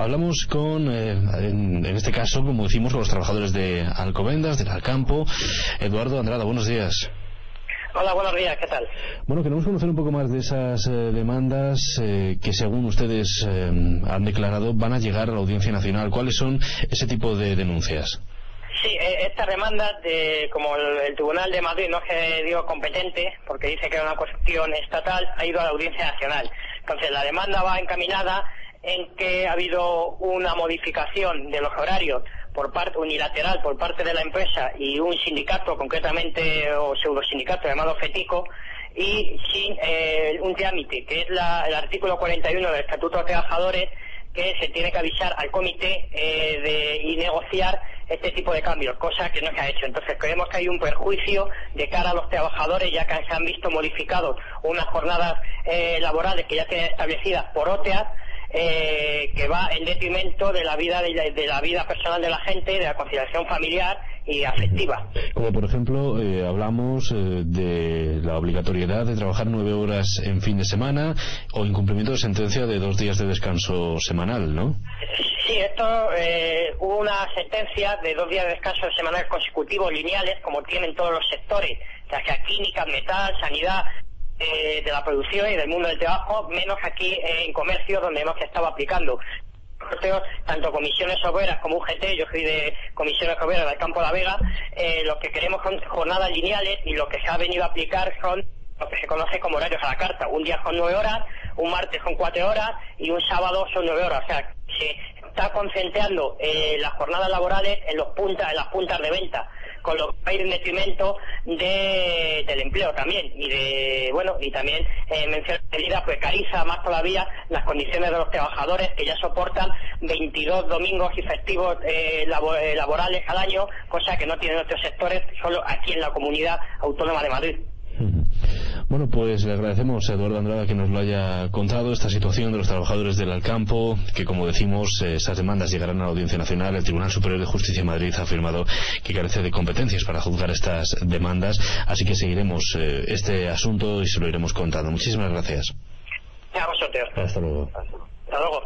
hablamos en este caso, como decimos, con los trabajadores de Alcobendas, del Alcampo. Eduardo Andrada, buenos días. Hola, buenos días, ¿qué tal? Bueno, queremos conocer un poco más de esas demandas que, según ustedes han declarado, van a llegar a la Audiencia Nacional. ¿Cuáles son ese tipo de denuncias? Sí, estas demandas, como el Tribunal de Madrid no es competente, porque dice que era una cuestión estatal, ha ido a la Audiencia Nacional. Entonces, la demanda va encaminada en que ha habido una modificación de los horarios unilateral por parte de la empresa y un sindicato, concretamente, o pseudosindicato llamado FETICO, y sin un trámite, que es el artículo 41 del Estatuto de Trabajadores, que se tiene que avisar al comité y negociar este tipo de cambios, cosa que no se ha hecho. Entonces creemos que hay un perjuicio de cara a los trabajadores, ya que se han visto modificados unas jornadas laborales que ya tienen establecidas por OTEAS, que va en detrimento de la vida personal de la gente, de la conciliación familiar y afectiva. Como por ejemplo, hablamos de la obligatoriedad de trabajar 9 horas en fin de semana o incumplimiento de sentencia de 2 días de descanso semanal, ¿no? Sí, hubo una sentencia de 2 días de descanso semanal consecutivos lineales, como tienen todos los sectores, ya sea química, metal, sanidad, de la producción y del mundo del trabajo, menos aquí en comercio, donde hemos estado aplicando tanto comisiones obreras como UGT. Yo soy de comisiones obreras del Campo de la Vega. Lo que queremos son jornadas lineales, y lo que se ha venido a aplicar son lo que se conoce como horarios a la carta. Un día son 9 horas, un martes son 4 horas y un sábado son 9 horas. O sea, se está concentrando las jornadas laborales en las puntas de venta, con lo que va a ir en detrimento del empleo también, y también mención medida precariza más todavía las condiciones de los trabajadores, que ya soportan 22 domingos y festivos laborales al año, cosa que no tienen otros sectores, solo aquí en la Comunidad Autónoma de Madrid. Bueno, pues le agradecemos a Eduardo Andrada que nos lo haya contado, esta situación de los trabajadores del Alcampo, que, como decimos, esas demandas llegarán a la Audiencia Nacional. El Tribunal Superior de Justicia de Madrid ha afirmado que carece de competencias para juzgar estas demandas, así que seguiremos este asunto y se lo iremos contando. Muchísimas gracias. A vosotros. Hasta luego. Hasta luego.